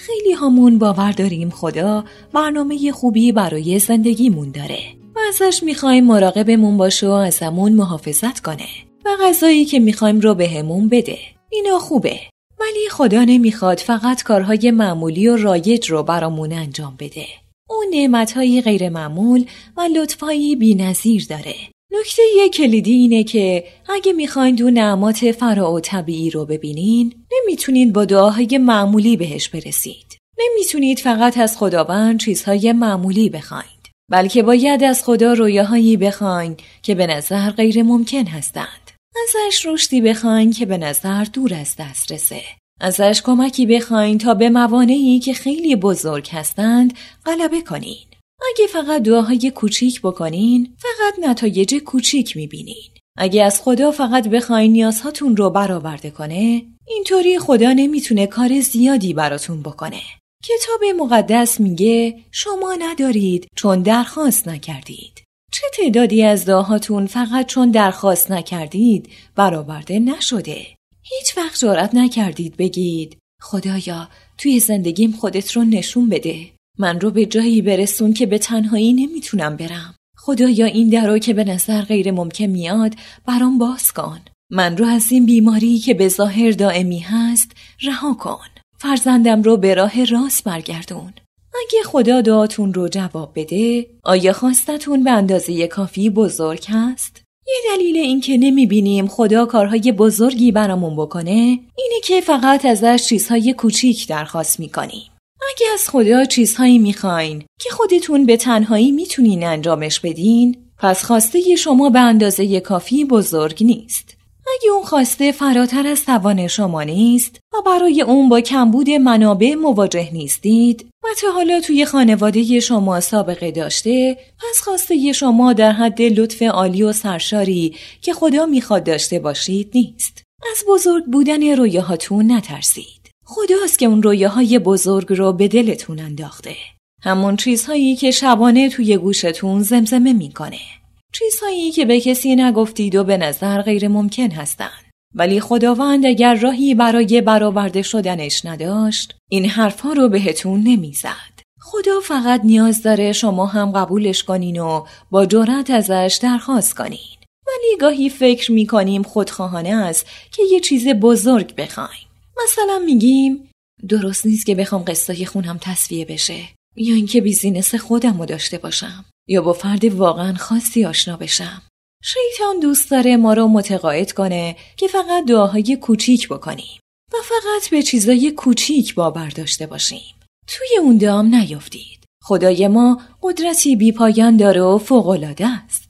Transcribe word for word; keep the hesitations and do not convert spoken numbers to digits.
خیلی همون باور داریم خدا برنامه خوبی برای زندگیمون داره و ازش میخوایم مراقبمون باشه و ازمون محافظت کنه و غذایی که میخوایم رو بهمون بده. اینا خوبه، ولی خدا نمیخواد فقط کارهای معمولی و رایج رو برامون انجام بده. اون نعمتهای غیر معمول و لطفایی بی‌نظیر داره. نکته کلیدی اینه که اگه میخواین دو نعمات فراع و طبیعی رو ببینین، نمیتونید با دعاهای معمولی بهش برسید. نمیتونید فقط از خداوند چیزهای معمولی بخواید، بلکه باید از خدا رویاهایی بخواین که به نظر غیر ممکن هستند. ازش رشدی بخواین که به نظر دور از دسترسه. ازش کمکی بخواین تا به موانعی که خیلی بزرگ هستند غلبه کنین. اگه فقط دعاهای کوچیک بکنین، فقط نتایج کوچیک میبینین. اگه از خدا فقط بخواین نیازهاتون رو برآورده کنه، اینطوری خدا نمیتونه کار زیادی براتون بکنه. کتاب مقدس میگه شما ندارید چون درخواست نکردید. چه تعدادی از دعاهاتون فقط چون درخواست نکردید برآورده نشده؟ هیچ وقت جرأت نکردید بگید خدایا توی زندگیم خودت رو نشون بده. من رو به جایی برسون که به تنهایی نمیتونم برم. خدایا این درو که به نظر غیر ممکن میاد برام باز کن. من رو از این بیماری که به ظاهر دائمی هست رها کن. فرزندم رو به راه راست برگردون. اگه خدا دعاتون رو جواب بده، آیا خواستتون به اندازه کافی بزرگ هست؟ یه دلیل این که نمیبینیم خدا کارهای بزرگی برامون بکنه اینه که فقط ازش چیزهای کوچیک درخواست میکنیم. اگه از خدا چیزهایی میخواین که خودتون به تنهایی میتونین انجامش بدین، پس خواسته شما به اندازه کافی بزرگ نیست. اگه اون خواسته فراتر از توان شما نیست و برای اون با کمبود منابع مواجه نیستید و تا حالا توی خانواده شما سابقه داشته، پس خواسته شما در حد لطف عالی و سرشاری که خدا میخواد داشته باشید نیست. از بزرگ بودن رویاهاتون نترسید. خداست که اون رویاهای بزرگ رو به دلتون انداخته. همون چیزهایی که شبانه توی گوشتون زمزمه میکنه. چیزهایی که به کسی نگفتید و به نظر غیر ممکن هستن. ولی خداوند اگر راهی برای برآورده شدنش نداشت، این حرفا رو بهتون نمیزد. خدا فقط نیاز داره شما هم قبولش کنین و با جرأت ازش درخواست کنین. ولی گاهی فکر میکنیم خودخواهانه است که یه چیز بزرگ بخوایم. مثلا میگیم درست نیست که بخوام قسطای خونم تسویه بشه، یا اینکه بیزینس خودم رو داشته باشم، یا با فرد واقعا خاصی آشنا بشم. شیطان دوست داره ما رو متقاعد کنه که فقط دعاهای کوچیک بکنیم و فقط به چیزای کوچیک باور داشته باشیم. توی اون دام نیفتید. خدای ما قدرتی بی پایان داره و فوق‌العاده است.